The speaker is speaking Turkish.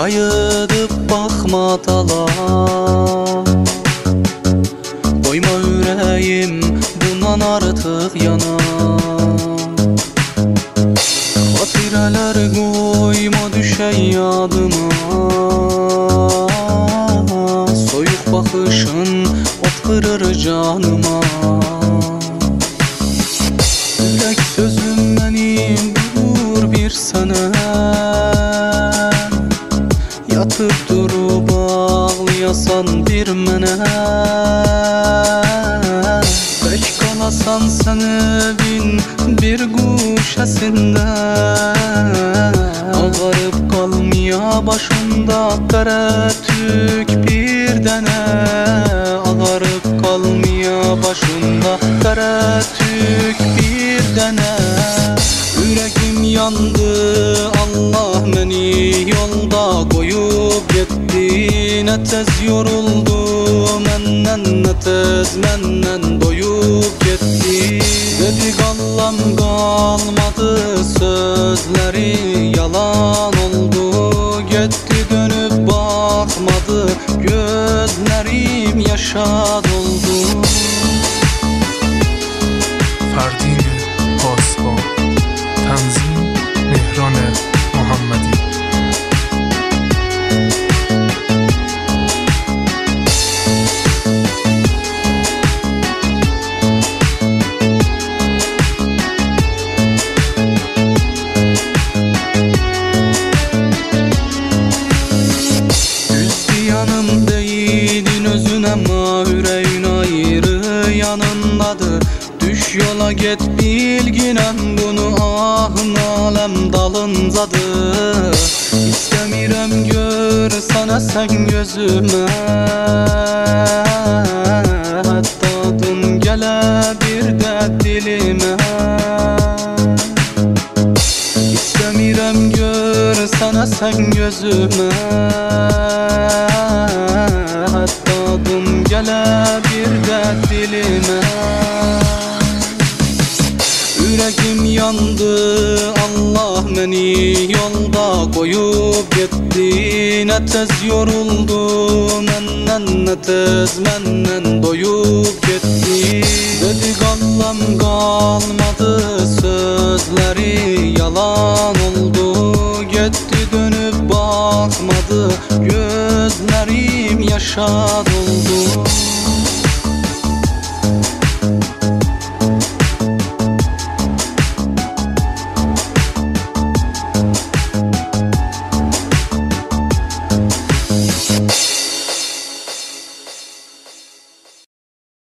Kayıdıp bakma dala, koyma yüreğim bundan artık yana. Hatireler koyma düşey yadıma, soyuk bakışın ot kırır canıma. Yürek sözüm benim dur bir sene, yatıp durup ağlayasan bir mene. Beş kalasan sen evin bir guşesinde, ağarıp kalmaya başında kara tük bir dene. Ağarıp kalmaya başında kara tük bir dene. Yüreğim yandı, Allah beni yolda koyup gitti. Ne tez yoruldu menden, ne tez menden doyup gitti. Dedi kallam kalmadı, sözleri yalan oldu. Gitti dönüp bakmadı, gözlerim yaşa doldu. Ferdin Paspa, Tanzim Mehran Muhammadi. Yanım değildin özüne ama yüreğin ayrı yanındadır. Düş yola git bilginen bunu, ahın alem dalındadır. İstemirem görsene sen gözüme, hatta adın gele bir de dilime. İstemirem görsene sen gözüme, hatta adım gele bir de dilime. Yüreğim yandı, Allah beni yolda koyup gitti. Ne tez yoruldu menden, ne tez menden doyup gitti. Dedi kallam kalmadı, sözleri yalan oldu. Gitti dönüp bakmadı, gözlerim yaşa doldu.